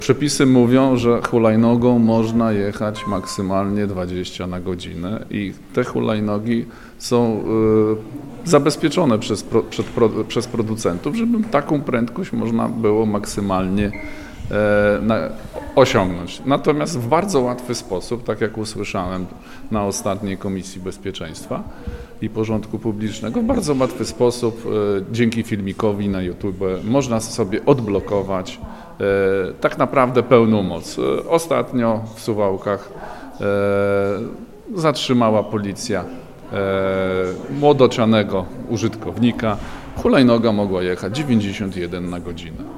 Przepisy mówią, że hulajnogą można jechać maksymalnie 20 na godzinę i te hulajnogi są zabezpieczone przez producentów, żeby taką prędkość można było maksymalnie osiągnąć. Natomiast w bardzo łatwy sposób, tak jak usłyszałem na ostatniej Komisji Bezpieczeństwa i Porządku Publicznego, w bardzo łatwy sposób dzięki filmikowi na YouTube można sobie odblokować tak naprawdę pełną moc. Ostatnio w Suwałkach zatrzymała policja młodocianego użytkownika. Hulajnoga mogła jechać 91 na godzinę.